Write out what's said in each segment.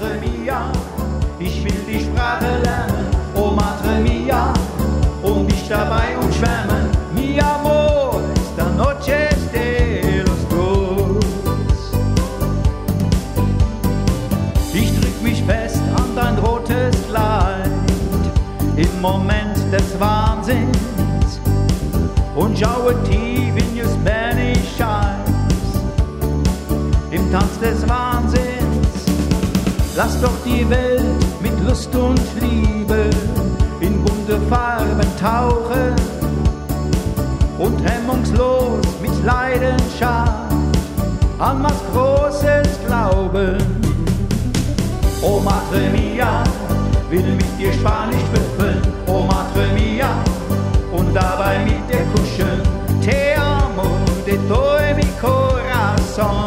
Madre mia, ich will die Sprache lernen. Oh Madre mia, und dich dabei umschwärmen. Mi amor, esta noche es de los dos. Ich drück mich fest an dein rotes Kleid im Moment des Wahnsinns und schaue tief in your Spanish eyes im Tanz des Wahnsinns. Lass doch die Welt mit Lust und Liebe in bunte Farben tauchen und hemmungslos mit Leidenschaft an was Großes glauben. Oh Madre mia, will mit dir Spanisch büffeln. Oh Madre mia, und dabei mit dir kuscheln. Te amo de todo mi corazón.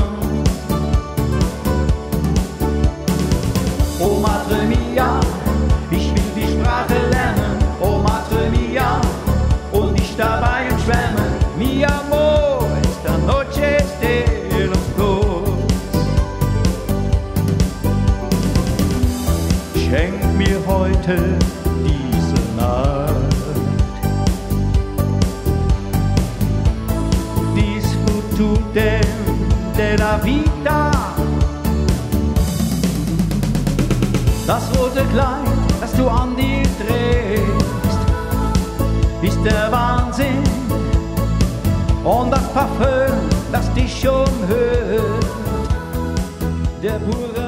Oh Madre mia, ich will die Sprache lernen. Oh Madre mia, und dich dabei umschwärmen. Mi amor, esta noche es de los dos. Schenk mir heute diese Nacht Disfrute de la vida. Das rote Kleid, das du an dir trägst, ist der Wahnsinn. Und das Parfüm, das dich umhüllt, der pure